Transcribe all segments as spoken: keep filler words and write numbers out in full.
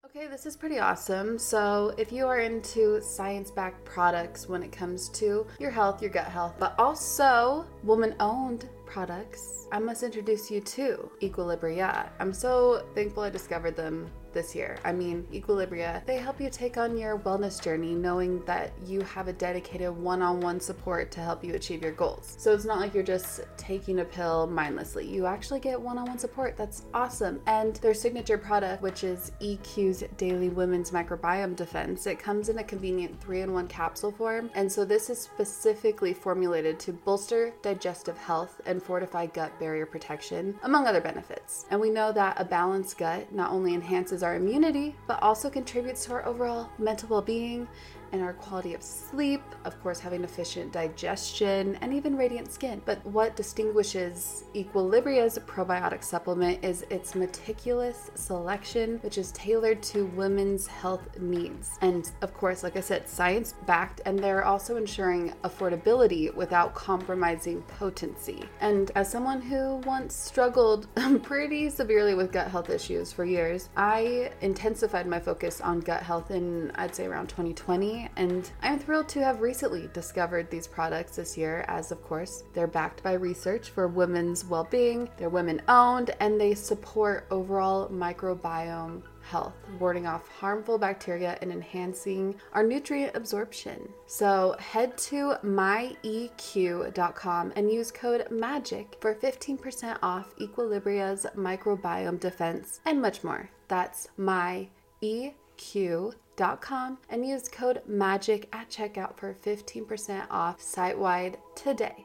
Okay, this is pretty awesome. So if you are into science-backed products when it comes to your health, your gut health, but also woman-owned products, I must introduce you to Equilibria. I'm so thankful I discovered them this year. I mean, Equilibria, they help you take on your wellness journey knowing that you have a dedicated one-on-one support to help you achieve your goals. So it's not like you're just taking a pill mindlessly. You actually get one-on-one support. That's awesome. And their signature product, which is E Q's Daily Women's Microbiome Defense, it comes in a convenient three-in-one capsule form. And so this is specifically formulated to bolster digestive health and fortify gut barrier protection, among other benefits. And we know that a balanced gut not only enhances our immunity, but also contributes to our overall mental well-being and our quality of sleep, of course, having efficient digestion and even radiant skin. But what distinguishes Equilibria's probiotic supplement is its meticulous selection, which is tailored to women's health needs. And of course, like I said, science-backed, and they're also ensuring affordability without compromising potency. And as someone who once struggled pretty severely with gut health issues for years, I intensified my focus on gut health in, I'd say, around twenty twenty. And I'm thrilled to have recently discovered these products this year, as of course, they're backed by research for women's well-being, they're women-owned, and they support overall microbiome health, warding off harmful bacteria and enhancing our nutrient absorption. So head to my E Q dot com and use code MAGIC for fifteen percent off Equilibria's microbiome defense and much more. That's my E Q dot com and use code MAGIC at checkout for fifteen percent off site-wide today.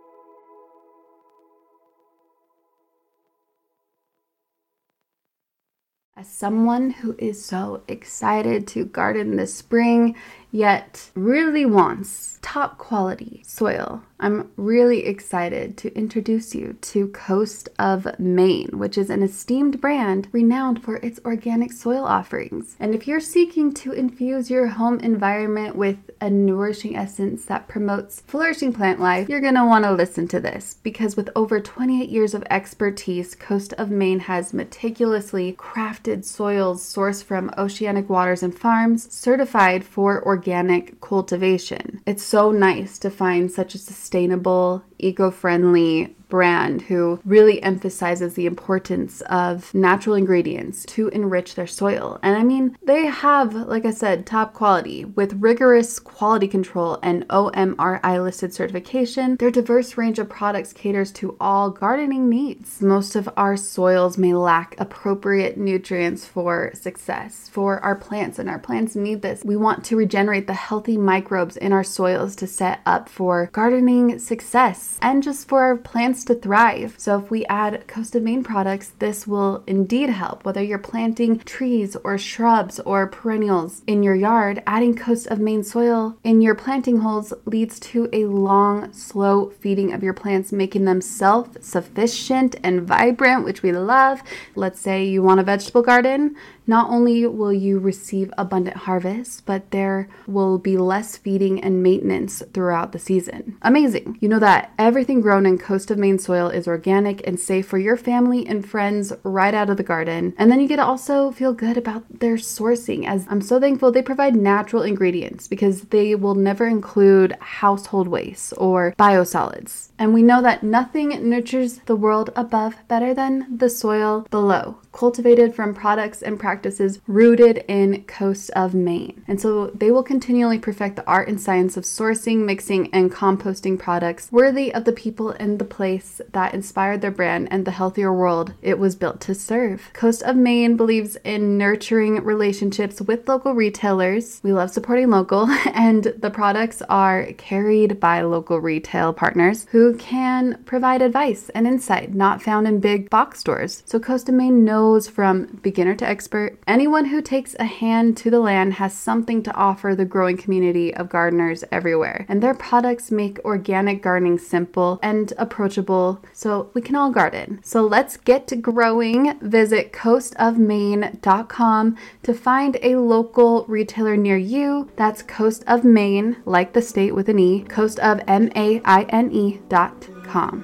As someone who is so excited to garden this spring, yet really wants top quality soil, I'm really excited to introduce you to Coast of Maine, which is an esteemed brand renowned for its organic soil offerings. And if you're seeking to infuse your home environment with a nourishing essence that promotes flourishing plant life, you're going to want to listen to this, because with over twenty-eight years of expertise, Coast of Maine has meticulously crafted soils sourced from oceanic waters and farms, certified for organic cultivation. It's so nice to find such a sustainable, eco-friendly brand who really emphasizes the importance of natural ingredients to enrich their soil. And I mean, they have, like I said, top quality with rigorous quality control and O M R I listed certification. Their diverse range of products caters to all gardening needs. Most of our soils may lack appropriate nutrients for success for our plants, and our plants need this. We want to regenerate the healthy microbes in our soils to set up for gardening success and just for our plants to thrive. So if we add Coast of Maine products, this will indeed help. Whether you're planting trees or shrubs or perennials in your yard, adding Coast of Maine soil in your planting holes leads to a long, slow feeding of your plants, making them self-sufficient and vibrant, which we love. Let's say you want a vegetable garden. Not only will you receive abundant harvests, but there will be less feeding and maintenance throughout the season. Amazing. You know that everything grown in Coast of Maine soil is organic and safe for your family and friends right out of the garden. And then you get to also feel good about their sourcing, as I'm so thankful they provide natural ingredients because they will never include household waste or biosolids. And we know that nothing nurtures the world above better than the soil below, cultivated from products and practices rooted in Coast of Maine. And so they will continually perfect the art and science of sourcing, mixing, and composting products worthy of the people and the place that inspired their brand and the healthier world it was built to serve. Coast of Maine believes in nurturing relationships with local retailers. We love supporting local, and the products are carried by local retail partners who can provide advice and insight not found in big box stores. So Coast of Maine knows from beginner to expert, anyone who takes a hand to the land has something to offer the growing community of gardeners everywhere. And their products make organic gardening simple and approachable so we can all garden. So let's get to growing. Visit coast of maine dot com to find a local retailer near you. That's Coast of Maine, like the state with an E, coast of M A I N E dot com.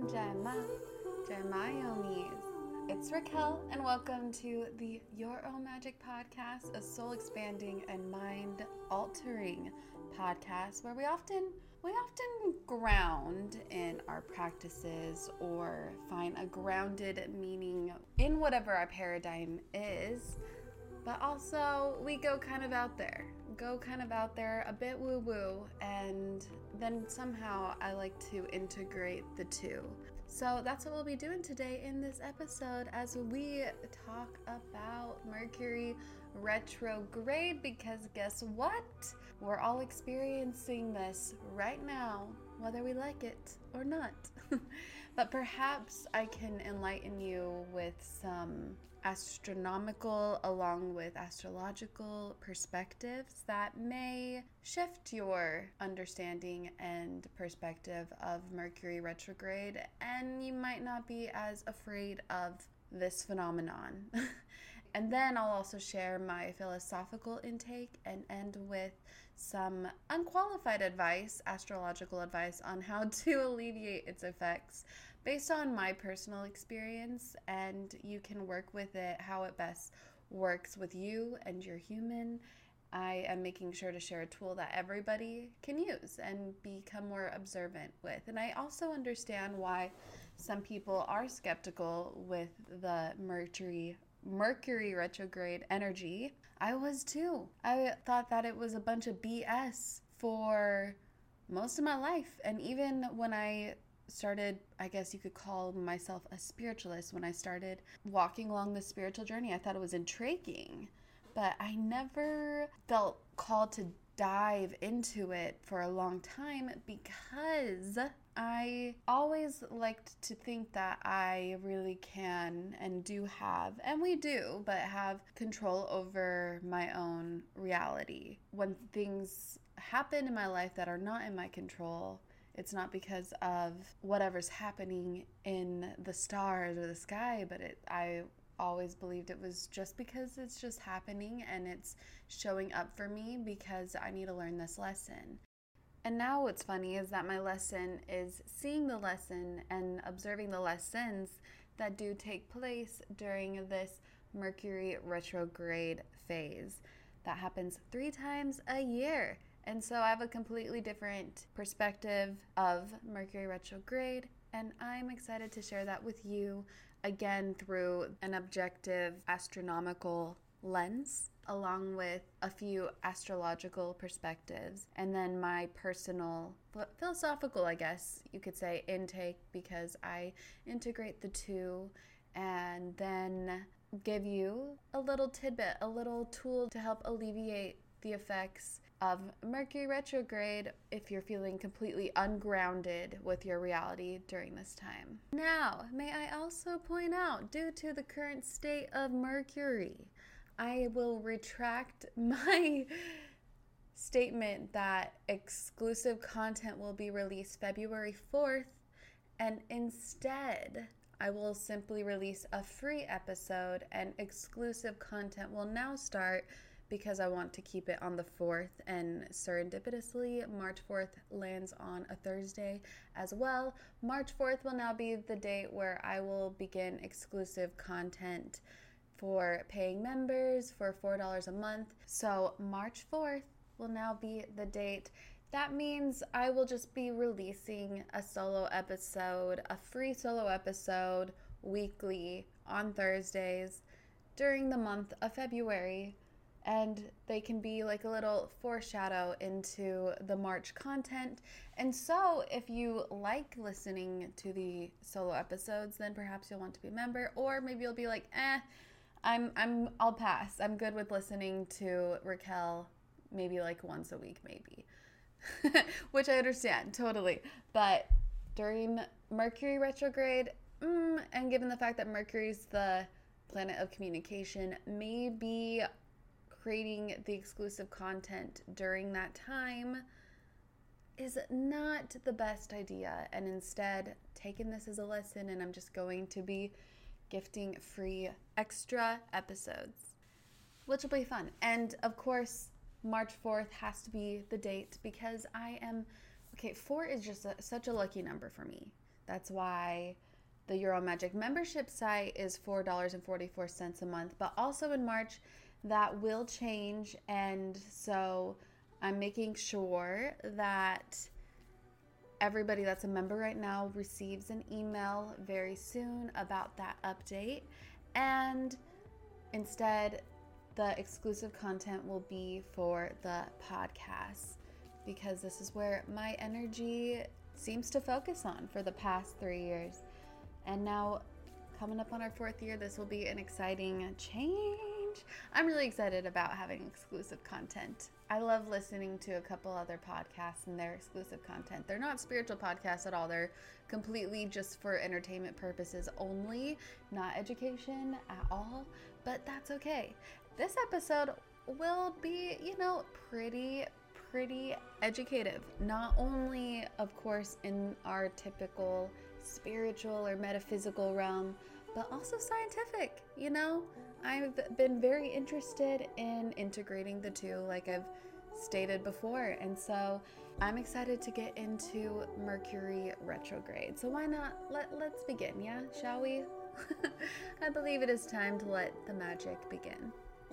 Jai Ma, Jai Mayomis. It's Raquel, and welcome to the Your Own Magic podcast, a soul-expanding and mind-altering podcast where we often we often ground in our practices or find a grounded meaning in whatever our paradigm is, but also we go kind of out there. Go kind of out there, a bit woo-woo, and then somehow I like to integrate the two. So that's what we'll be doing today in this episode as we talk about Mercury retrograde, because guess what? We're all experiencing this right now, whether we like it or not. But perhaps I can enlighten you with some astronomical along with astrological perspectives that may shift your understanding and perspective of Mercury retrograde, and you might not be as afraid of this phenomenon. And then I'll also share my philosophical intake and end with some unqualified advice, astrological advice on how to alleviate its effects based on my personal experience, and you can work with it how it best works with you and your human. I am making sure to share a tool that everybody can use and become more observant with. And I also understand why some people are skeptical with the Mercury Mercury retrograde energy. I was too. I thought that it was a bunch of B S for most of my life. And even when I started, I guess you could call myself a spiritualist, when I started walking along the spiritual journey, I thought it was intriguing. But I never felt called to dive into it for a long time because I always liked to think that I really can and do have, and we do, but have control over my own reality. When things happen in my life that are not in my control, it's not because of whatever's happening in the stars or the sky, but it I always believed it was just because it's just happening and it's showing up for me because I need to learn this lesson. And now what's funny is that my lesson is seeing the lesson and observing the lessons that do take place during this Mercury retrograde phase that happens three times a year. And so I have a completely different perspective of Mercury retrograde, and I'm excited to share that with you, again, through an objective astronomical lens, along with a few astrological perspectives, and then my personal philosophical, I guess you could say, intake, because I integrate the two, and then give you a little tidbit, a little tool to help alleviate the effects of Mercury retrograde if you're feeling completely ungrounded with your reality during this time. Now, may I also point out, due to the current state of Mercury, I will retract my statement that exclusive content will be released February fourth, and instead I will simply release a free episode, and exclusive content will now start because I want to keep it on the fourth, and serendipitously, March fourth lands on a Thursday as well. March fourth will now be the date where I will begin exclusive content for paying members for four dollars a month. So March fourth will now be the date. That means I will just be releasing a solo episode, a free solo episode weekly on Thursdays during the month of February. And they can be like a little foreshadow into the March content. And so if you like listening to the solo episodes, then perhaps you'll want to be a member, or maybe you'll be like, eh, I'm, I'm, I'll pass. I'm good with listening to Raquel maybe like once a week, maybe, which I understand totally. But during Mercury retrograde, mm, and given the fact that Mercury's the planet of communication, maybe creating the exclusive content during that time is not the best idea, and instead taking this as a lesson, and I'm just going to be gifting free extra episodes, which will be fun. And of course, March fourth has to be the date because I am, okay, four is just a, such a lucky number for me. That's why the Euro Magic membership site is four dollars and forty-four cents a month. But also in March, that will change. And so I'm making sure that everybody that's a member right now receives an email very soon about that update. And instead, the exclusive content will be for the podcast, because this is where my energy seems to focus on for the past three years. And now, coming up on our fourth year, this will be an exciting change. I'm really excited about having exclusive content. I love listening to a couple other podcasts and their exclusive content. They're not spiritual podcasts at all. They're completely just for entertainment purposes only, not education at all, but that's okay. This episode will be, you know, pretty pretty educative. Not only, of course, in our typical spiritual or metaphysical realm, but also scientific. You know, I've been very interested in integrating the two, like I've stated before. And so I'm excited to get into Mercury retrograde. So why not, let, let's begin, yeah? Shall we? I believe it is time to let the magic begin.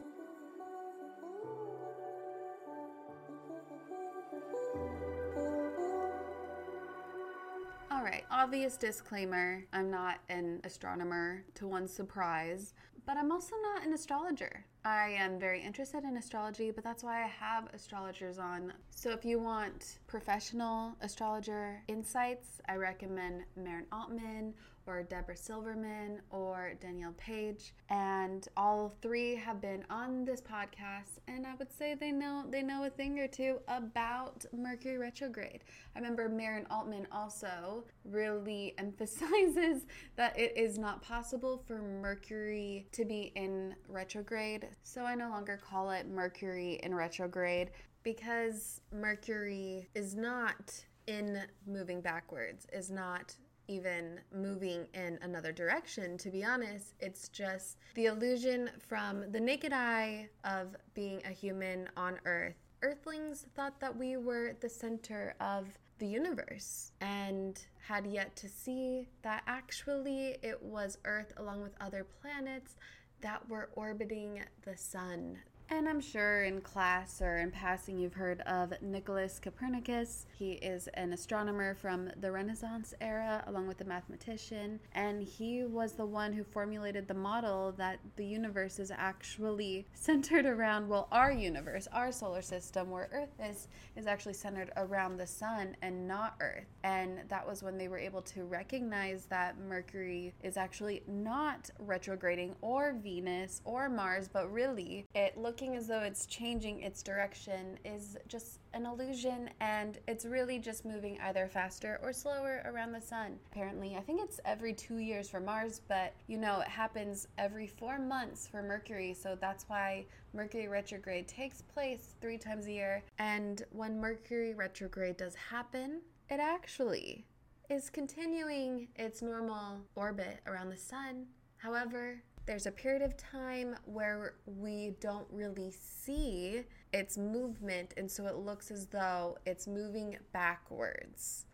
All right, obvious disclaimer, I'm not an astronomer to one's surprise, but I'm also not an astrologer. I am very interested in astrology, but that's why I have astrologers on. So if you want professional astrologer insights, I recommend Maren Altman or Deborah Silverman or Danielle Page. And all three have been on this podcast, and I would say they know they know a thing or two about Mercury retrograde. I remember Maren Altman also really emphasizes that it is not possible for Mercury to be in retrograde. So I no longer call it Mercury in retrograde, because Mercury is not in moving backwards, is not even moving in another direction. To be honest, it's just the illusion from the naked eye of being a human on Earth. Earthlings thought that we were the center of the universe and had yet to see that actually it was Earth along with other planets that were orbiting the sun. And I'm sure in class or in passing you've heard of Nicholas Copernicus. He is an astronomer from the Renaissance era along with a mathematician, and he was the one who formulated the model that the universe is actually centered around, well, our universe, our solar system, where Earth is, is actually centered around the sun and not Earth. And that was when they were able to recognize that Mercury is actually not retrograding, or Venus or Mars, but really it looks looking as though it's changing its direction is just an illusion, and it's really just moving either faster or slower around the sun. Apparently, I think it's every two years for Mars, but you know, it happens every four months for Mercury, so that's why Mercury retrograde takes place three times a year. And when Mercury retrograde does happen, it actually is continuing its normal orbit around the sun. However, there's a period of time where we don't really see its movement, and so it looks as though it's moving backwards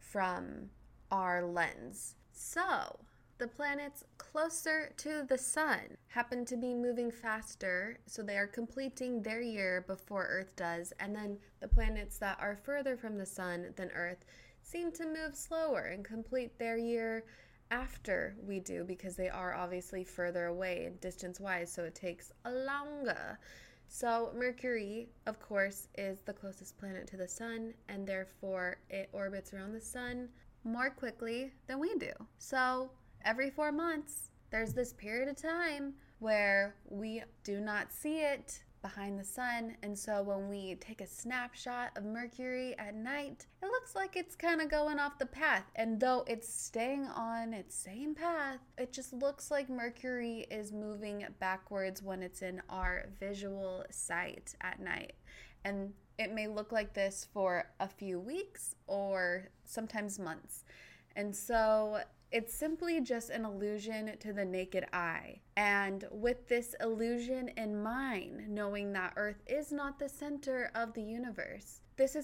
from our lens. So, the planets closer to the sun happen to be moving faster, so they are completing their year before Earth does, and then the planets that are further from the sun than Earth seem to move slower and complete their year after we do, because they are obviously further away distance-wise, so it takes a longer. So Mercury, of course, is the closest planet to the sun, and therefore it orbits around the sun more quickly than we do. So every four months, there's this period of time where we do not see it behind the sun, and so when we take a snapshot of Mercury at night, it looks like it's kind of going off the path, and though it's staying on its same path, it just looks like Mercury is moving backwards when it's in our visual sight at night. And it may look like this for a few weeks or sometimes months. And so it's simply just an illusion to the naked eye. And with this illusion in mind, knowing that Earth is not the center of the universe, this is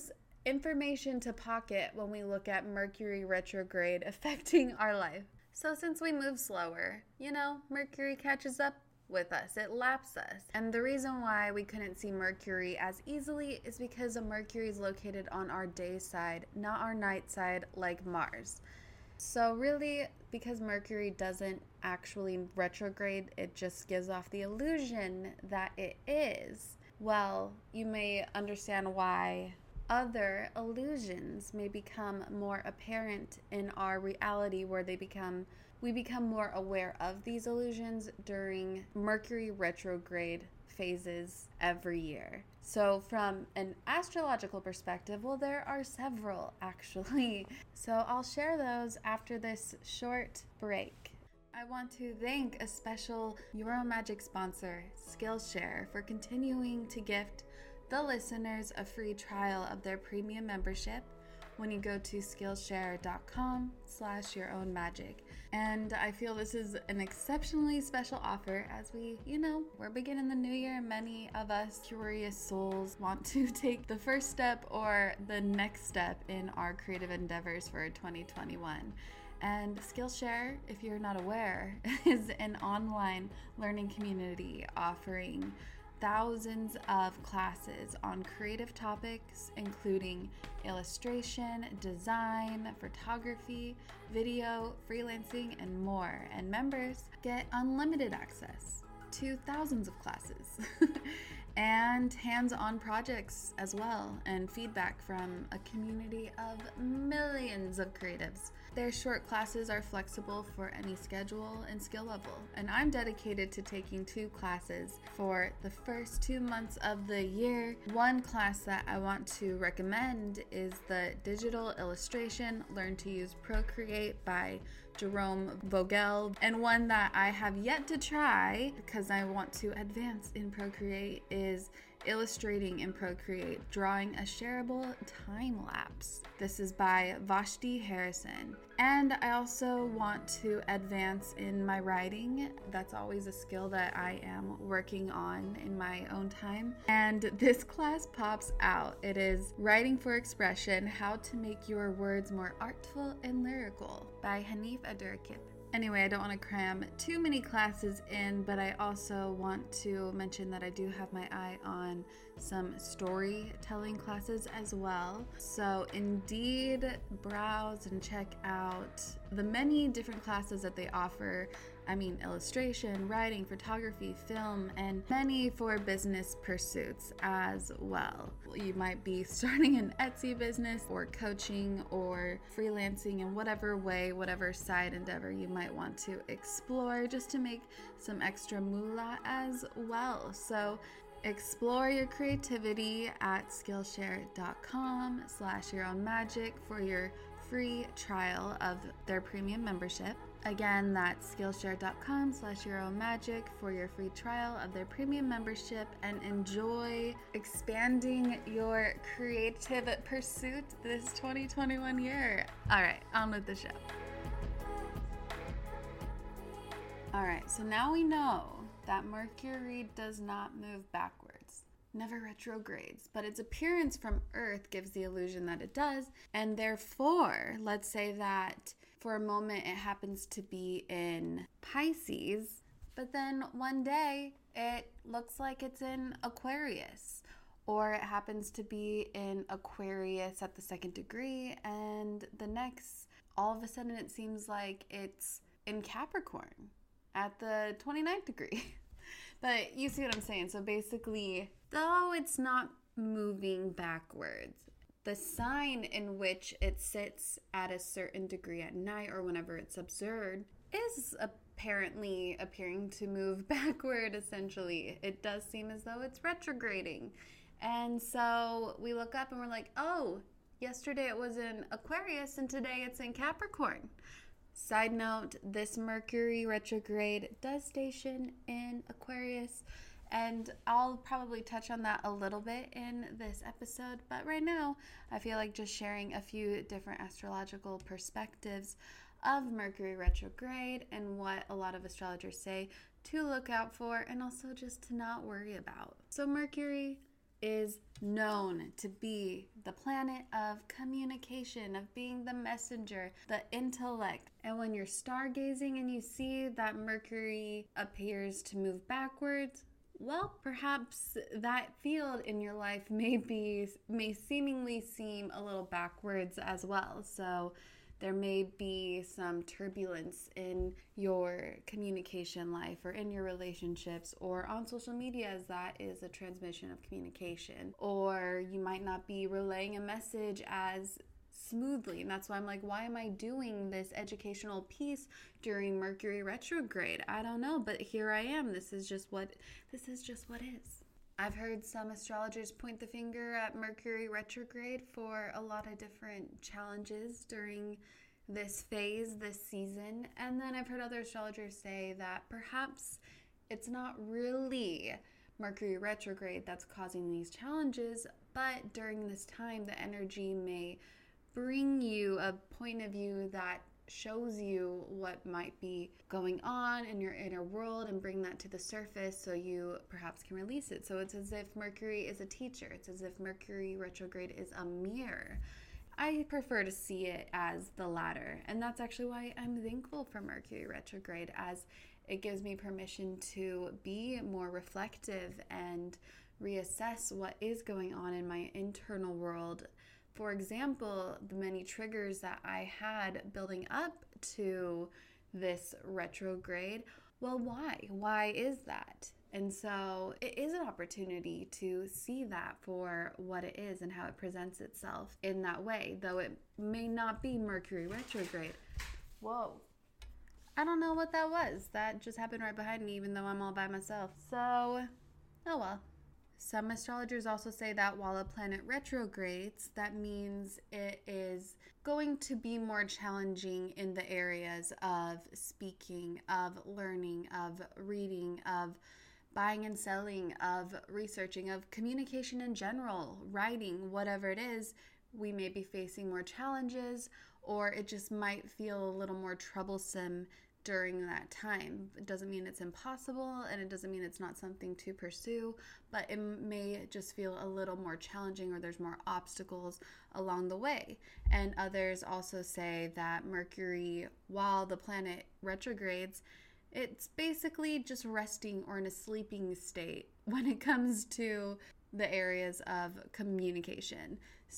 information to pocket when we look at Mercury retrograde affecting our life. So since we move slower, you know, Mercury catches up with us. It laps us. And the reason why we couldn't see Mercury as easily is because Mercury is located on our day side, not our night side like Mars. So really, because Mercury doesn't actually retrograde, it just gives off the illusion that it is. Well, you may understand why other illusions may become more apparent in our reality, where they become we become more aware of these illusions during Mercury retrograde phases every year. So from an astrological perspective, well, there are several actually. So I'll share those after this short break. I want to thank a special Euromagic sponsor, Skillshare, for continuing to gift the listeners a free trial of their premium membership when you go to Skillshare.com slash your own magic. And I feel this is an exceptionally special offer as we, you know, we're beginning the new year. Many of us curious souls want to take the first step or the next step in our creative endeavors for twenty twenty-one. And Skillshare, if you're not aware, is an online learning community offering thousands of classes on creative topics, including illustration, design, photography, video, freelancing, and more. And members get unlimited access to thousands of classes and hands-on projects as well, and feedback from a community of millions of creatives. Their short classes are flexible for any schedule and skill level, and I'm dedicated to taking two classes for the first two months of the year. One class that I want to recommend is the Digital Illustration Learn to Use Procreate by Jerome Vogel, and one that I have yet to try because I want to advance in Procreate is Illustrating in Procreate, Drawing a Shareable Time Lapse. This is by Vashti Harrison. And I also want to advance in my writing. That's always a skill that I am working on in my own time. And this class pops out. It is Writing for Expression, How to Make Your Words More Artful and Lyrical by Hanif Abdurraqib. Anyway, I don't want to cram too many classes in, but I also want to mention that I do have my eye on some storytelling classes as well. So indeed, browse and check out the many different classes that they offer. I mean, illustration, writing, photography, film, and many for business pursuits as well. You might be starting an Etsy business or coaching or freelancing in whatever way, whatever side endeavor you might want to explore, just to make some extra moolah as well. So explore your creativity at Skillshare.com slash your own magic for your free trial of their premium membership. Again, that's Skillshare.com slash your own magic for your free trial of their premium membership, and enjoy expanding your creative pursuit this twenty twenty-one year. All right, on with the show. All right, so now we know that Mercury does not move backwards, never retrogrades, but its appearance from Earth gives the illusion that it does. And therefore, let's say that for a moment it happens to be in Pisces, but then one day it looks like it's in Aquarius, or it happens to be in Aquarius at the second degree, and the next, all of a sudden it seems like it's in Capricorn at the twenty-ninth degree. But you see what I'm saying. So basically, though it's not moving backwards, the sign in which it sits at a certain degree at night or whenever it's observed is apparently appearing to move backward, essentially. It does seem as though it's retrograding. And so we look up and we're like, oh, yesterday it was in Aquarius and today it's in Capricorn. Side note, this Mercury retrograde does station in Aquarius, and I'll probably touch on that a little bit in this episode, but right now I feel like just sharing a few different astrological perspectives of Mercury retrograde and what a lot of astrologers say to look out for, and also just to not worry about. So Mercury is known to be the planet of communication, of being the messenger, the intellect. And when you're stargazing and you see that Mercury appears to move backwards, well, perhaps that field in your life may be, may seemingly seem a little backwards as well. So there may be some turbulence in your communication life or in your relationships or on social media, as that is a transmission of communication. Or you might not be relaying a message as smoothly. And that's why I'm like, why am I doing this educational piece during Mercury retrograde? I don't know, but here I am. This is just what this is just what is. I've heard some astrologers point the finger at Mercury retrograde for a lot of different challenges during this phase, this season. And then I've heard other astrologers say that perhaps it's not really Mercury retrograde that's causing these challenges, but during this time, the energy may bring you a point of view that shows you what might be going on in your inner world and bring that to the surface so you perhaps can release it. So it's as if Mercury is a teacher. It's as if Mercury retrograde is a mirror. I prefer to see it as the latter, and that's actually why I'm thankful for Mercury retrograde, as it gives me permission to be more reflective and reassess what is going on in my internal world. For example, the many triggers that I had building up to this retrograde. Well, why? Why is that? And so it is an opportunity to see that for what it is and how it presents itself in that way, though it may not be Mercury retrograde. Whoa. I don't know what that was. That just happened right behind me, even though I'm all by myself. So, oh well. Some astrologers also say that while a planet retrogrades, that means it is going to be more challenging in the areas of speaking, of learning, of reading, of buying and selling, of researching, of communication in general, writing, whatever it is. We may be facing more challenges, or it just might feel a little more troublesome during that time. It doesn't mean it's impossible, and it doesn't mean it's not something to pursue, but it may just feel a little more challenging, or there's more obstacles along the way. And others also say that Mercury, while the planet retrogrades, it's basically just resting or in a sleeping state when it comes to the areas of communication.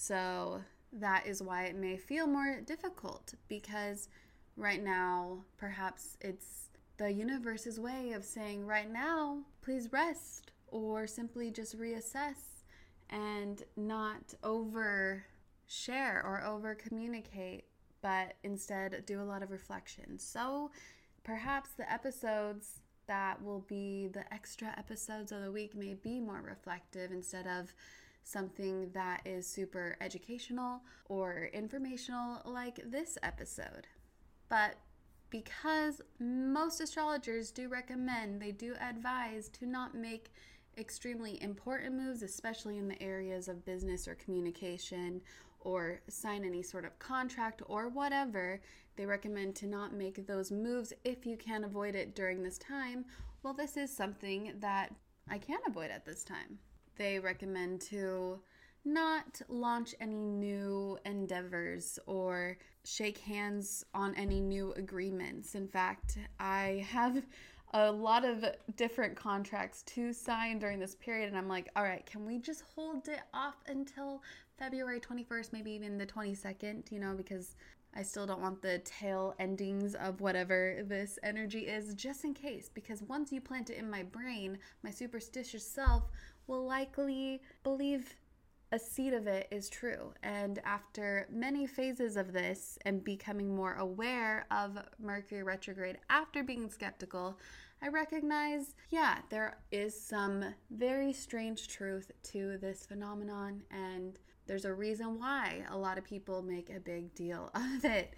So that is why it may feel more difficult, because right now, perhaps it's the universe's way of saying, right now, please rest, or simply just reassess and not over share or over communicate, but instead do a lot of reflection. So perhaps the episodes that will be the extra episodes of the week may be more reflective instead of something that is super educational or informational like this episode. But because most astrologers do recommend, they do advise to not make extremely important moves, especially in the areas of business or communication, or sign any sort of contract or whatever, they recommend to not make those moves if you can avoid it during this time. Well, this is something that I can avoid at this time. They recommend to not launch any new endeavors or shake hands on any new agreements. In fact, I have a lot of different contracts to sign during this period, and I'm like, all right, can we just hold it off until February twenty-first, maybe even the twenty-second, you know, because I still don't want the tail endings of whatever this energy is, just in case, because once you plant it in my brain, my superstitious self will likely believe a seed of it is true. And after many phases of this and becoming more aware of Mercury retrograde after being skeptical, I recognize, yeah, there is some very strange truth to this phenomenon, and there's a reason why a lot of people make a big deal of it.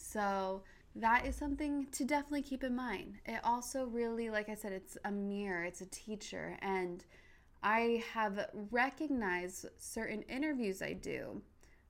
So that is something to definitely keep in mind. It also really, like I said, it's a mirror, it's a teacher, and I have recognized certain interviews I do.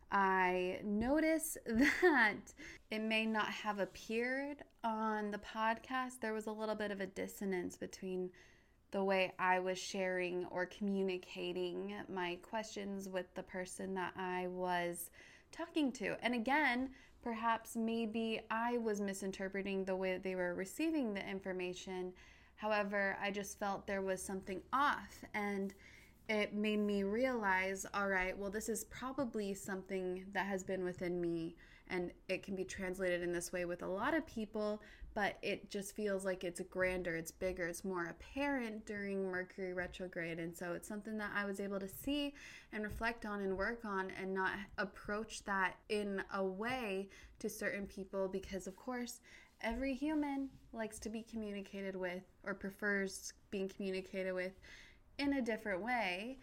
I notice that it may not have appeared on the podcast. There was a little bit of a dissonance between the way I was sharing or communicating my questions with the person that I was talking to. And again, perhaps maybe I was misinterpreting the way that they were receiving the information. However, I just felt there was something off, and it made me realize, all right, well, this is probably something that has been within me, and it can be translated in this way with a lot of people, but it just feels like it's grander, it's bigger, it's more apparent during Mercury retrograde. And so it's something that I was able to see and reflect on and work on, and not approach that in a way to certain people, because of course, every human likes to be communicated with or prefers being communicated with in a different way.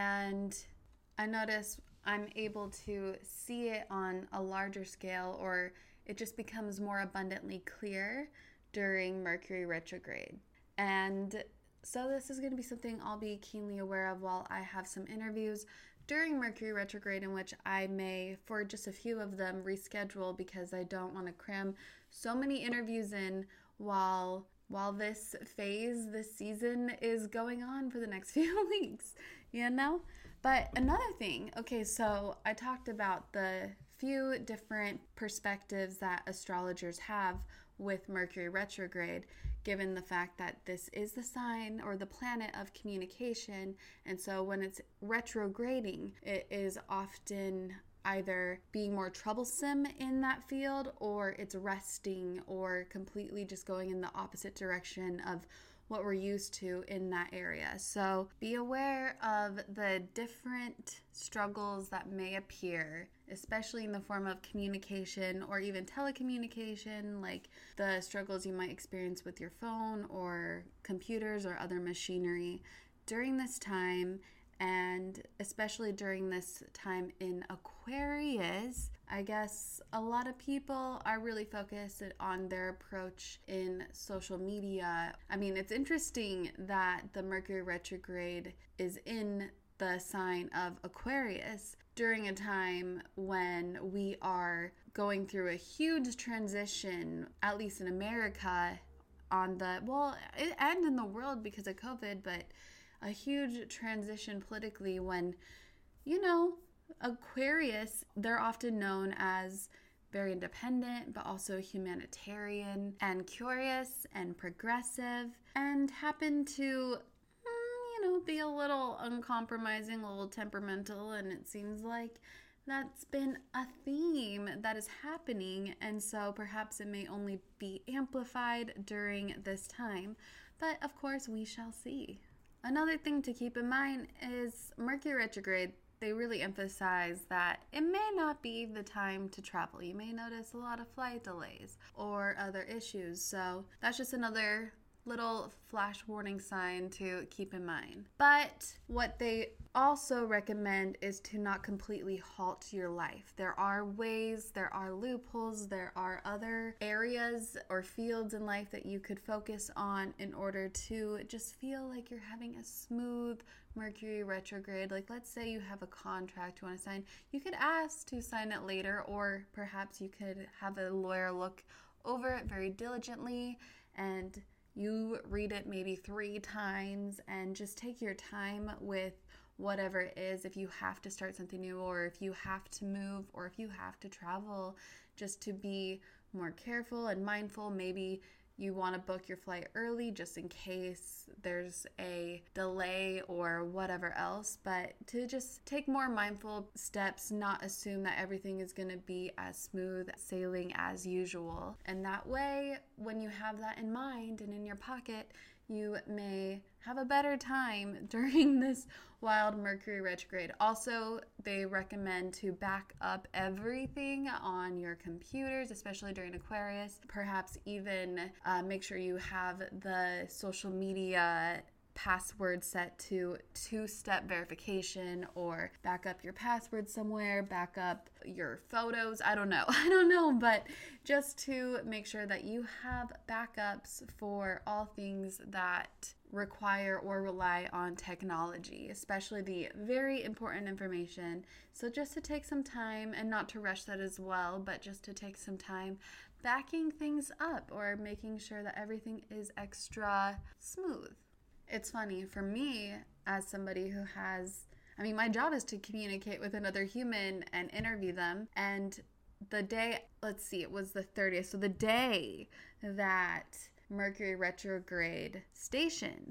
And I notice I'm able to see it on a larger scale, or it just becomes more abundantly clear during Mercury retrograde. And so this is going to be something I'll be keenly aware of while I have some interviews during Mercury retrograde, in which I may, for just a few of them, reschedule, because I don't want to cram so many interviews in while while this phase, this season is going on for the next few weeks, you know? But another thing, okay, so I talked about the few different perspectives that astrologers have with Mercury retrograde, given the fact that this is the sign or the planet of communication. And so when it's retrograding, it is often either being more troublesome in that field, or it's resting, or completely just going in the opposite direction of what we're used to in that area. So be aware of the different struggles that may appear, especially in the form of communication or even telecommunication, like the struggles you might experience with your phone or computers or other machinery during this time. And especially during this time in Aquarius, I guess a lot of people are really focused on their approach in social media. I mean, it's interesting that the Mercury retrograde is in the sign of Aquarius during a time when we are going through a huge transition, at least in America, on the, well, and in the world because of COVID, but a huge transition politically when, you know, Aquarius, they're often known as very independent, but also humanitarian and curious and progressive, and happen to, mm, you know, be a little uncompromising, a little temperamental, and it seems like that's been a theme that is happening, and so perhaps it may only be amplified during this time, but of course we shall see. Another thing to keep in mind is Mercury retrograde, they really emphasize that it may not be the time to travel. You may notice a lot of flight delays or other issues. So that's just another little flash warning sign to keep in mind. But what they also recommend is to not completely halt your life. There are ways, there are loopholes, there are other areas or fields in life that you could focus on in order to just feel like you're having a smooth Mercury retrograde. Like, let's say you have a contract you want to sign. You could ask to sign it later, or perhaps you could have a lawyer look over it very diligently, and you read it maybe three times and just take your time with whatever it is. If you have to start something new, or if you have to move, or if you have to travel, just to be more careful and mindful. Maybe you want to book your flight early just in case there's a delay or whatever else, but to just take more mindful steps, not assume that everything is going to be as smooth sailing as usual. And that way, when you have that in mind and in your pocket, you may have a better time during this wild Mercury retrograde. Also, they recommend to back up everything on your computers, especially during Aquarius. Perhaps even uh, make sure you have the social media password set to two-step verification, or back up your password somewhere, back up your photos. I don't know. I don't know, but just to make sure that you have backups for all things that require or rely on technology, especially the very important information. So just to take some time, and not to rush that as well, but just to take some time backing things up or making sure that everything is extra smooth. It's funny for me, as somebody who has, I mean, my job is to communicate with another human and interview them. And the day, let's see, it was the thirtieth. So the day that Mercury retrograde stationed,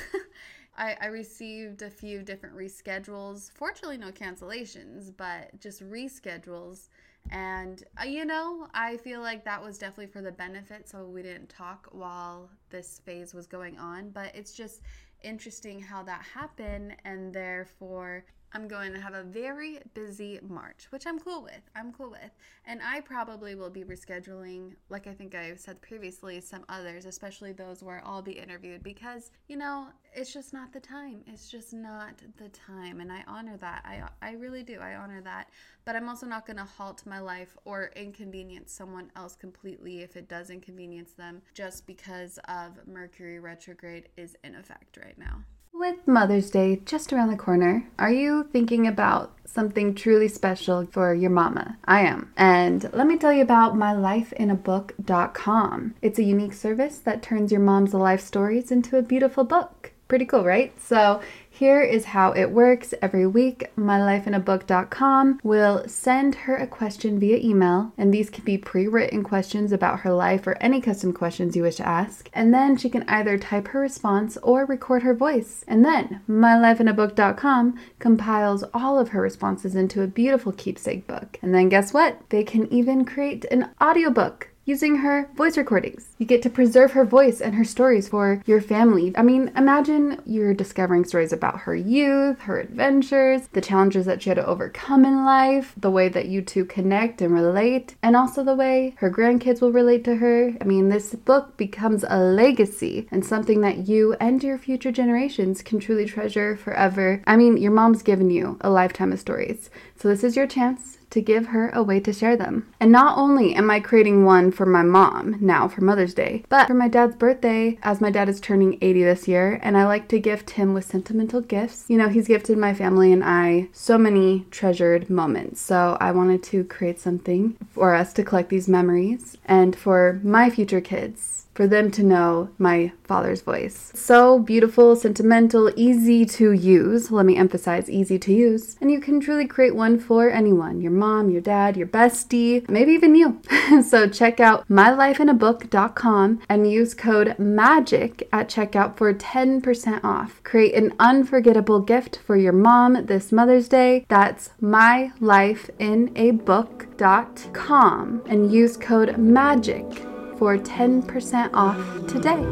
I, I received a few different reschedules. Fortunately, no cancellations, but just reschedules. And, uh, you know, I feel like that was definitely for the benefit, so we didn't talk while this phase was going on. But it's just interesting how that happened, and therefore I'm going to have a very busy March, which I'm cool with. I'm cool with. And I probably will be rescheduling, like I think I said previously, some others, especially those where I'll be interviewed, because, you know, it's just not the time. It's just not the time. And I honor that. I, I really do. I honor that. But I'm also not going to halt my life or inconvenience someone else completely if it does inconvenience them, just because of Mercury retrograde is in effect right now. With Mother's Day just around the corner, are you thinking about something truly special for your mama? I am. And let me tell you about my life in a book dot com. It's a unique service that turns your mom's life stories into a beautiful book. Pretty cool, right? So here is how it works. Every week, my life in a book dot com will send her a question via email, and these can be pre-written questions about her life or any custom questions you wish to ask. And then she can either type her response or record her voice. And then my life in a book dot com compiles all of her responses into a beautiful keepsake book. And then guess what? They can even create an audiobook using her voice recordings. You get to preserve her voice and her stories for your family. I mean, imagine you're discovering stories about her youth, her adventures, the challenges that she had to overcome in life, the way that you two connect and relate, and also the way her grandkids will relate to her. I mean, this book becomes a legacy and something that you and your future generations can truly treasure forever. I mean, your mom's given you a lifetime of stories, so this is your chance to give her a way to share them. And not only am I creating one for my mom now for Mother's Day, but for my dad's birthday, as my dad is turning eighty this year, and I like to gift him with sentimental gifts. You know, he's gifted my family and I so many treasured moments. So I wanted to create something for us to collect these memories and for my future kids, for them to know my father's voice. So beautiful, sentimental, easy to use. Let me emphasize easy to use. And you can truly create one for anyone, your mom, your dad, your bestie, maybe even you. So check out my life in a book dot com and use code MAGIC at checkout for ten percent off. Create an unforgettable gift for your mom this Mother's Day. That's my life in a book dot com and use code MAGIC for ten percent off today.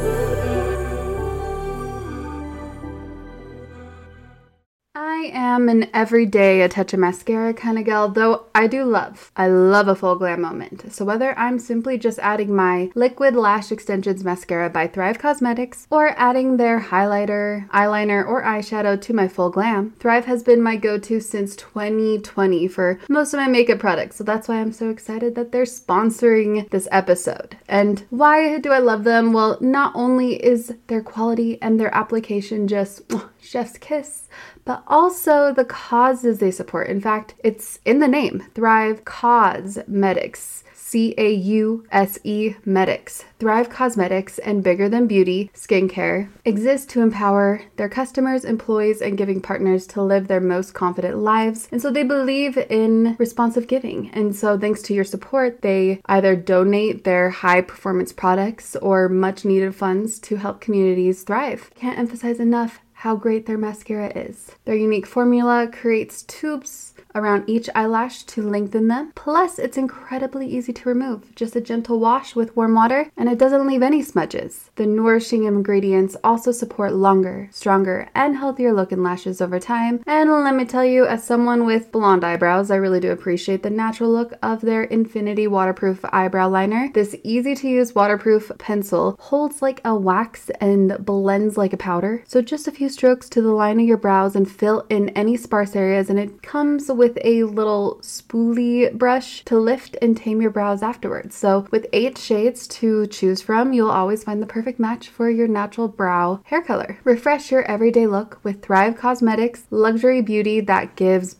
I am an everyday a touch of mascara kind of gal, though I do love, I love a full glam moment. So whether I'm simply just adding my Liquid Lash Extensions Mascara by Thrive Cosmetics or adding their highlighter, eyeliner, or eyeshadow to my full glam, Thrive has been my go-to since twenty twenty for most of my makeup products. So that's why I'm so excited that they're sponsoring this episode. And why do I love them? Well, not only is their quality and their application just oh, chef's kiss, but also the causes they support. In fact, it's in the name, Thrive Cosmetics, C A U S E Medics. Thrive Cosmetics and Bigger Than Beauty Skincare exist to empower their customers, employees, and giving partners to live their most confident lives. And so they believe in responsive giving. And so thanks to your support, they either donate their high performance products or much needed funds to help communities thrive. Can't emphasize enough how great their mascara is. Their unique formula creates tubes around each eyelash to lengthen them. Plus, it's incredibly easy to remove. Just a gentle wash with warm water, and it doesn't leave any smudges. The nourishing ingredients also support longer, stronger, and healthier looking lashes over time. And let me tell you, as someone with blonde eyebrows, I really do appreciate the natural look of their Infinity Waterproof Eyebrow Liner. This easy-to-use waterproof pencil holds like a wax and blends like a powder. So just a few strokes to the line of your brows and fill in any sparse areas, and it comes with a little spoolie brush to lift and tame your brows afterwards. So with eight shades to choose from, you'll always find the perfect match for your natural brow hair color. Refresh your everyday look with Thrive Cosmetics luxury beauty that gives back.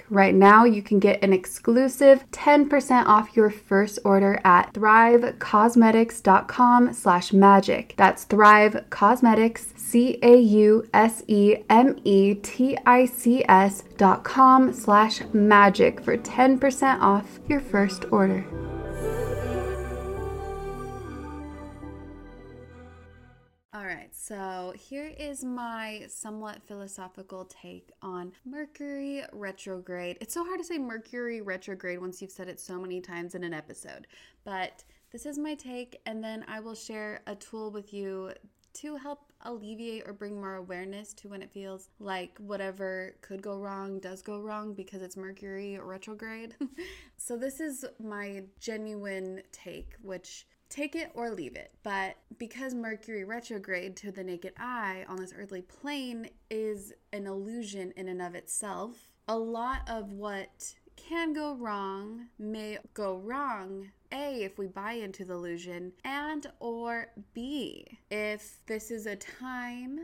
Right now, you can get an exclusive ten percent off your first order at thrivecausemetics.com slash magic. That's Thrive Causemetics, C A U S E M E T I C S dot com slash magic for ten percent off your first order. All right, so here is my somewhat philosophical take on Mercury retrograde. It's so hard to say Mercury retrograde once you've said it so many times in an episode, but this is my take, and then I will share a tool with you to help alleviate or bring more awareness to when it feels like whatever could go wrong does go wrong because it's Mercury retrograde. So this is my genuine take, which take it or leave it. But because Mercury retrograde to the naked eye on this earthly plane is an illusion in and of itself, a lot of what can go wrong may go wrong, A, if we buy into the illusion, and or B, if this is a time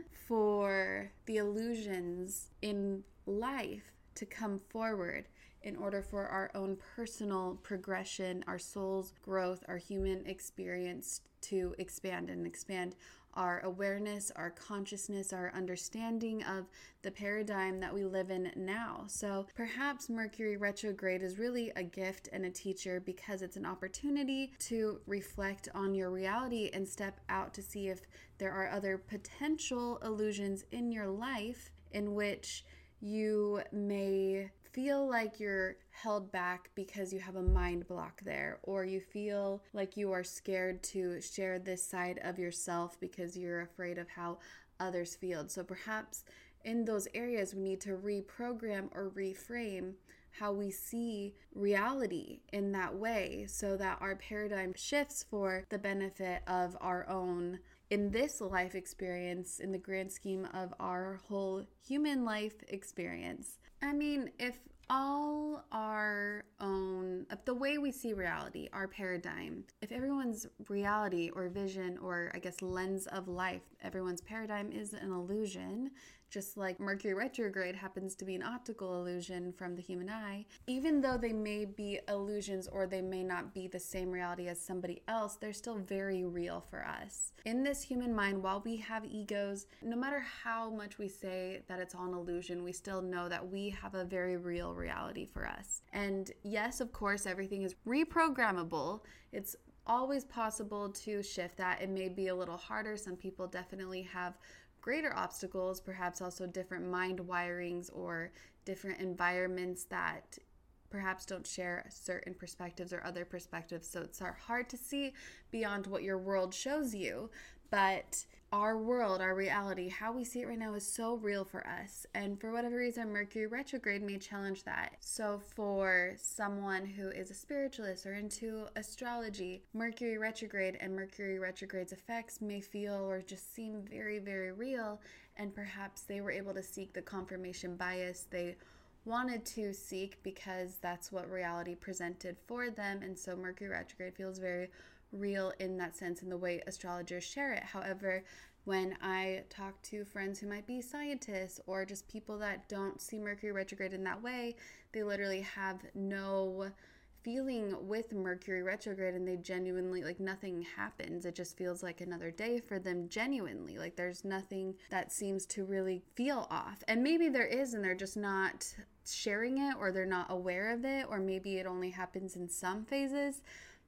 for the illusions in life to come forward in order for our own personal progression, our soul's growth, our human experience to expand and expand our awareness, our consciousness, our understanding of the paradigm that we live in now. So perhaps Mercury retrograde is really a gift and a teacher because it's an opportunity to reflect on your reality and step out to see if there are other potential illusions in your life in which you may feel like you're held back because you have a mind block there, or you feel like you are scared to share this side of yourself because you're afraid of how others feel. So perhaps in those areas we need to reprogram or reframe how we see reality in that way so that our paradigm shifts for the benefit of our own in this life experience, in the grand scheme of our whole human life experience. I mean, if all our own, of the way we see reality, our paradigm, if everyone's reality or vision or I guess lens of life, everyone's paradigm is an illusion, just like Mercury retrograde happens to be an optical illusion from the human eye, even though they may be illusions or they may not be the same reality as somebody else, they're still very real for us. In this human mind, while we have egos, no matter how much we say that it's all an illusion, we still know that we have a very real reality for us. And yes, of course, everything is reprogrammable. It's always possible to shift that. It may be a little harder. Some people definitely have greater obstacles, perhaps also different mind wirings or different environments that perhaps don't share certain perspectives or other perspectives. So it's hard to see beyond what your world shows you. But our world, our reality, how we see it right now is so real for us. And for whatever reason, Mercury retrograde may challenge that. So for someone who is a spiritualist or into astrology, Mercury retrograde and Mercury retrograde's effects may feel or just seem very, very real. And perhaps they were able to seek the confirmation bias they wanted to seek because that's what reality presented for them. And so Mercury retrograde feels very real in that sense in the way astrologers share it. However, when I talk to friends who might be scientists or just people that don't see Mercury retrograde in that way, they literally have no feeling with Mercury retrograde and they genuinely, like, nothing happens. It just feels like another day for them genuinely. Like there's nothing that seems to really feel off. And maybe there is and they're just not sharing it or they're not aware of it, or maybe it only happens in some phases.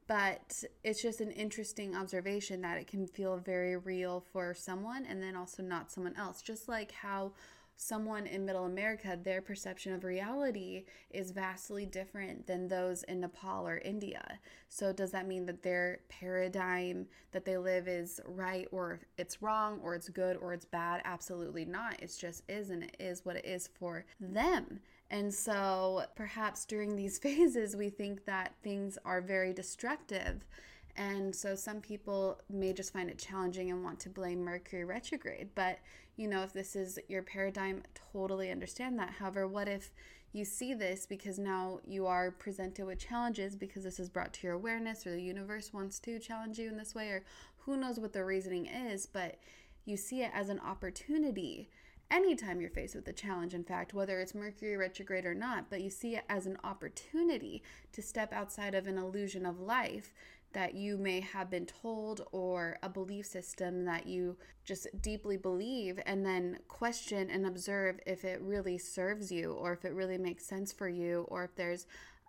But it's just an interesting observation that it can feel very real for someone and then also not someone else. Just like how someone in Middle America, their perception of reality is vastly different than those in Nepal or India. So does that mean that their paradigm that they live is right or it's wrong or it's good or it's bad? Absolutely not. It just is, and it is what it is for them. And so perhaps during these phases, we think that things are very destructive. And so some people may just find it challenging and want to blame Mercury retrograde. But, you know, if this is your paradigm, totally understand that. However, what if you see this because now you are presented with challenges because this is brought to your awareness or the universe wants to challenge you in this way, or who knows what the reasoning is, but you see it as an opportunity. anytime you're faced with a challenge, in fact, whether it's Mercury retrograde or not, but you see it as an opportunity to step outside of an illusion of life that you may have been told, or a belief system that you just deeply believe, and then question and observe if it really serves you, or if it really makes sense for you, or if there's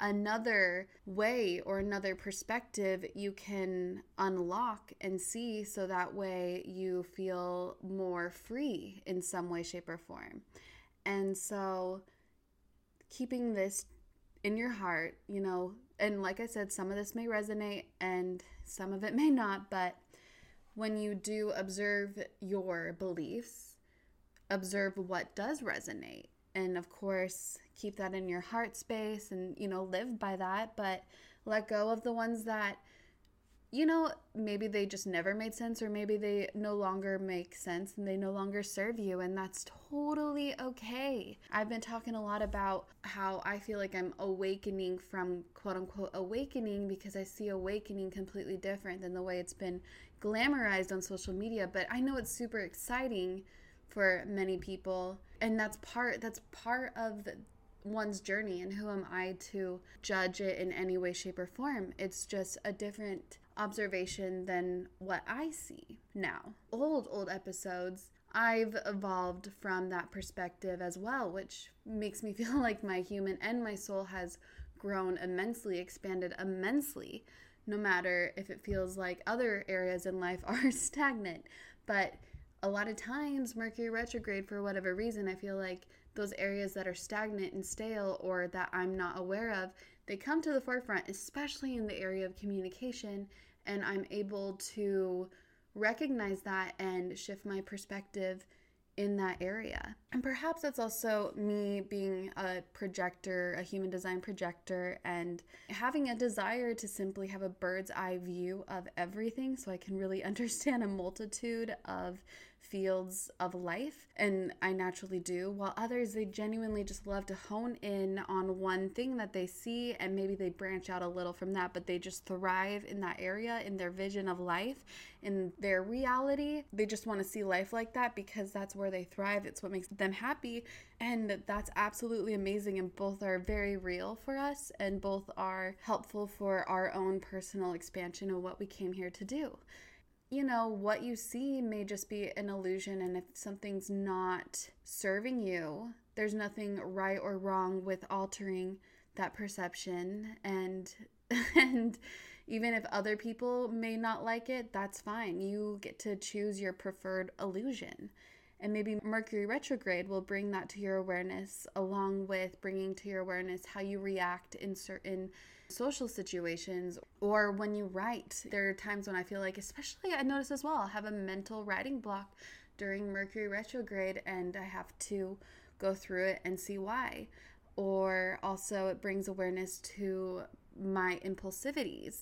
another way or another perspective you can unlock and see, so that way you feel more free in some way, shape, or form. And so keeping this in your heart, you know, and like I said, some of this may resonate and some of it may not, but when you do observe your beliefs, observe what does resonate. And of course, keep that in your heart space and, you know, live by that, but let go of the ones that, you know, maybe they just never made sense, or maybe they no longer make sense and they no longer serve you, and that's totally okay. I've been talking a lot about how I feel like I'm awakening from quote unquote awakening, because I see awakening completely different than the way it's been glamorized on social media, but I know it's super exciting for many people, and that's part that's part of the, one's journey, and who am I to judge it in any way, shape, or form? It's just a different observation than what I see now. Old, old episodes, I've evolved from that perspective as well, which makes me feel like my human and my soul has grown immensely, expanded immensely, no matter if it feels like other areas in life are stagnant. But a lot of times, Mercury retrograde, for whatever reason, I feel like those areas that are stagnant and stale, or that I'm not aware of, they come to the forefront, especially in the area of communication, and I'm able to recognize that and shift my perspective in that area. And perhaps that's also me being a projector, a human design projector, and having a desire to simply have a bird's eye view of everything, so I can really understand a multitude of fields of life. And I naturally do, while others, they genuinely just love to hone in on one thing that they see, and maybe they branch out a little from that, but they just thrive in that area, in their vision of life, in their reality. They just want to see life like that because that's where they thrive. It's what makes them happy, and that's absolutely amazing, and both are very real for us, and both are helpful for our own personal expansion of what we came here to do. You know, what you see may just be an illusion, and if something's not serving you, there's nothing right or wrong with altering that perception. And and even if other people may not like it, that's fine. You get to choose your preferred illusion. And maybe Mercury retrograde will bring that to your awareness, along with bringing to your awareness how you react in certain social situations, or when you write. There are times when I feel like, especially I notice as well, I'll have a mental writing block during Mercury retrograde, and I have to go through it and see why. Or also it brings awareness to my impulsivities,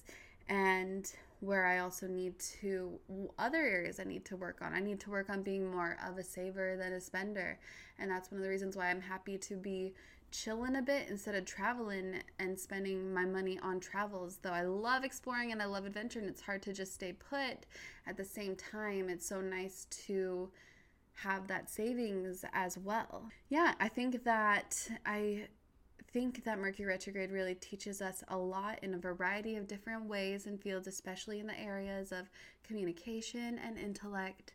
and where I also need to, other areas I need to work on. I need to work on being more of a saver than a spender. And that's one of the reasons why I'm happy to be chilling a bit instead of traveling and spending my money on travels. Though I love exploring and I love adventure, and it's hard to just stay put. At the same time, it's so nice to have that savings as well. Yeah, I think that I... think that Mercury retrograde really teaches us a lot in a variety of different ways and fields, especially in the areas of communication and intellect.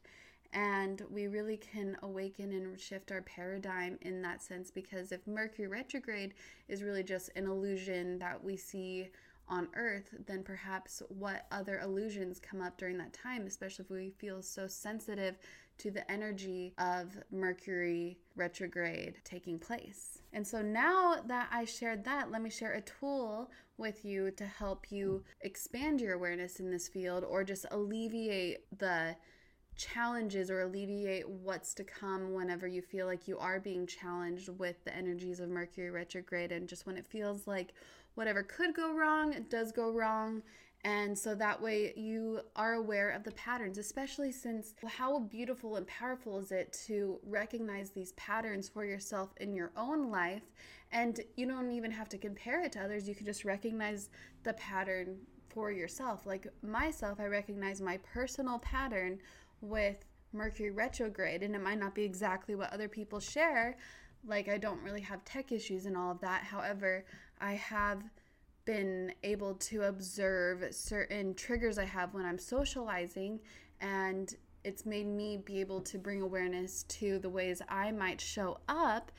And we really can awaken and shift our paradigm in that sense, because if Mercury retrograde is really just an illusion that we see on Earth, then perhaps what other illusions come up during that time, especially if we feel so sensitive to the energy of Mercury retrograde taking place. And so now that I shared that, let me share a tool with you to help you expand your awareness in this field, or just alleviate the challenges, or alleviate what's to come whenever you feel like you are being challenged with the energies of Mercury retrograde, and just when it feels like whatever could go wrong, it does go wrong. And so that way you are aware of the patterns, especially since how beautiful and powerful is it to recognize these patterns for yourself in your own life. And you don't even have to compare it to others. You can just recognize the pattern for yourself. Like myself, I recognize my personal pattern with Mercury retrograde, and it might not be exactly what other people share. Like, I don't really have tech issues and all of that. However, I have been able to observe certain triggers I have when I'm socializing, and it's made me be able to bring awareness to the ways I might show up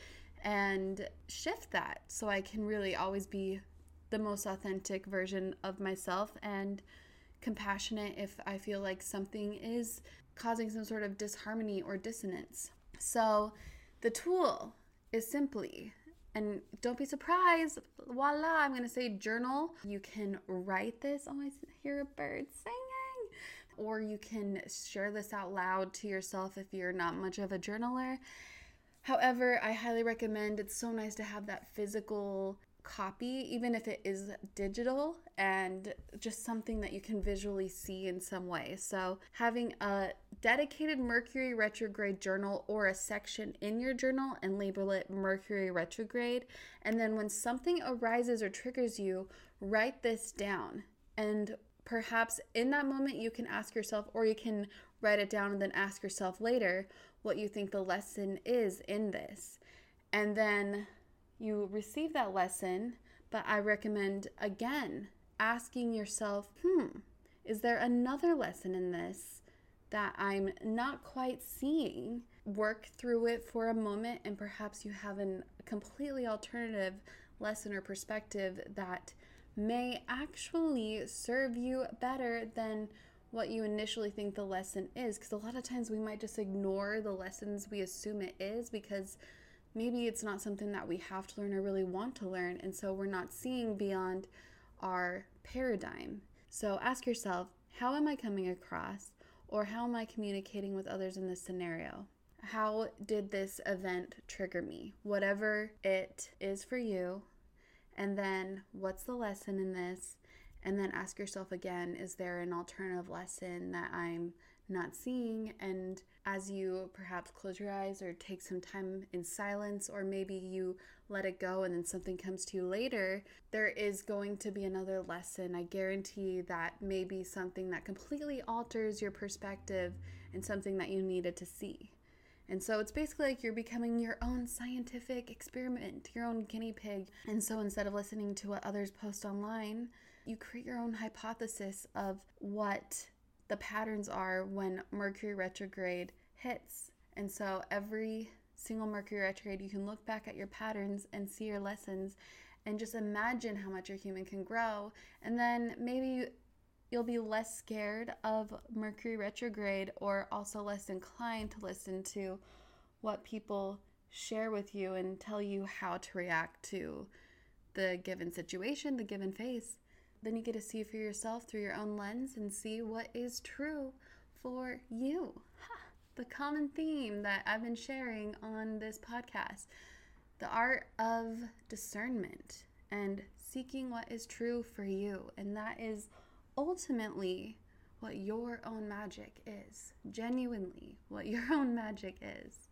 and shift that so I can really always be the most authentic version of myself and compassionate if I feel like something is causing some sort of disharmony or dissonance. So the tool is simply, and don't be surprised, voila, I'm going to say journal. You can write this. Oh, I hear a bird singing. Or you can share this out loud to yourself if you're not much of a journaler. However, I highly recommend, it's so nice to have that physical copy, even if it is digital, and just something that you can visually see in some way. So having a dedicated Mercury retrograde journal or a section in your journal and label it Mercury retrograde. And then when something arises or triggers you, write this down. And perhaps in that moment you can ask yourself, or you can write it down and then ask yourself later what you think the lesson is in this. And then you receive that lesson, but I recommend, again, asking yourself, hmm, is there another lesson in this that I'm not quite seeing? Work through it for a moment, and perhaps you have a completely alternative lesson or perspective that may actually serve you better than what you initially think the lesson is. Because a lot of times we might just ignore the lessons we assume it is because maybe it's not something that we have to learn or really want to learn, and so we're not seeing beyond our paradigm. So ask yourself, how am I coming across, or how am I communicating with others in this scenario? How did this event trigger me? Whatever it is for you, and then what's the lesson in this? And then ask yourself again, is there an alternative lesson that I'm not seeing? And as you perhaps close your eyes or take some time in silence, or maybe you let it go and then something comes to you later, there is going to be another lesson. I guarantee that may be something that completely alters your perspective and something that you needed to see. And so it's basically like you're becoming your own scientific experiment, your own guinea pig. And so instead of listening to what others post online, you create your own hypothesis of what the patterns are when Mercury retrograde hits. And so every single Mercury retrograde, you can look back at your patterns and see your lessons and just imagine how much your human can grow. And then maybe you'll be less scared of Mercury retrograde, or also less inclined to listen to what people share with you and tell you how to react to the given situation, the given phase. Then you get to see for yourself through your own lens and see what is true for you. Ha! The common theme that I've been sharing on this podcast, the art of discernment and seeking what is true for you. And that is ultimately what your own magic is, genuinely what your own magic is.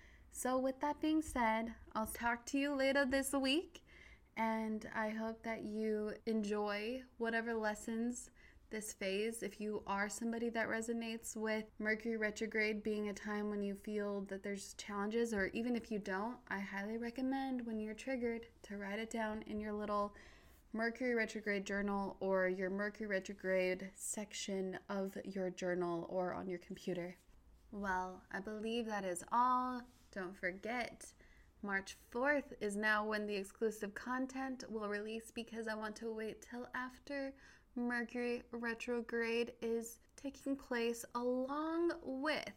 So with that being said, I'll talk to you later this week, and I hope that you enjoy whatever lessons this phase. If you are somebody that resonates with Mercury retrograde being a time when you feel that there's challenges, or even if you don't, I highly recommend when you're triggered to write it down in your little Mercury retrograde journal or your Mercury retrograde section of your journal or on your computer. Well, I believe that is all. Don't forget, March fourth is now when the exclusive content will release, because I want to wait till after Mercury retrograde is taking place, along with,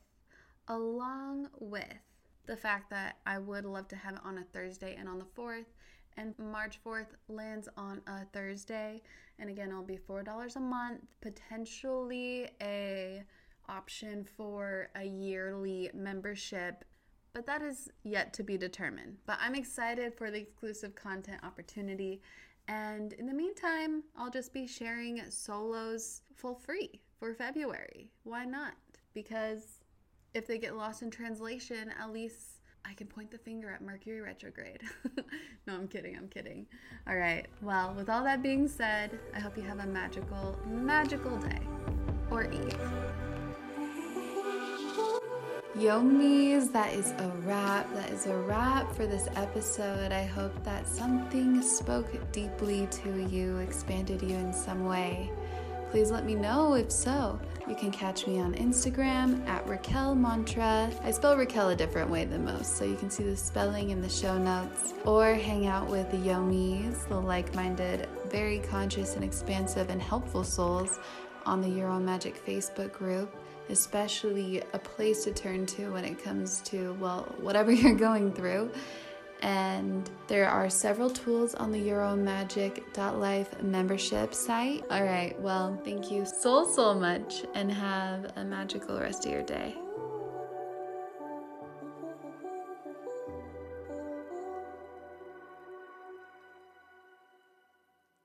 along with the fact that I would love to have it on a Thursday and on the fourth. And March fourth lands on a Thursday. And again, it'll be four dollars a month, potentially a option for a yearly membership. But that is yet to be determined. But I'm excited for the exclusive content opportunity. And in the meantime, I'll just be sharing solos for free for February. Why not? Because if they get lost in translation, at least I can point the finger at Mercury retrograde. No, I'm kidding. I'm kidding. All right. Well, with all that being said, I hope you have a magical, magical day or eve. Yomis, that is a wrap. That is a wrap for this episode. I hope that something spoke deeply to you, expanded you in some way. Please let me know if so. You can catch me on Instagram at Raquel Mantra. I spell Raquel a different way than most, so you can see the spelling in the show notes. Or hang out with the Yomis, the like-minded, very conscious and expansive and helpful souls on the Your Own Magic Facebook group, especially a place to turn to when it comes to, well, whatever you're going through. And there are several tools on the your own magic dot life membership site. All right, well, thank you so, so much, and have a magical rest of your day.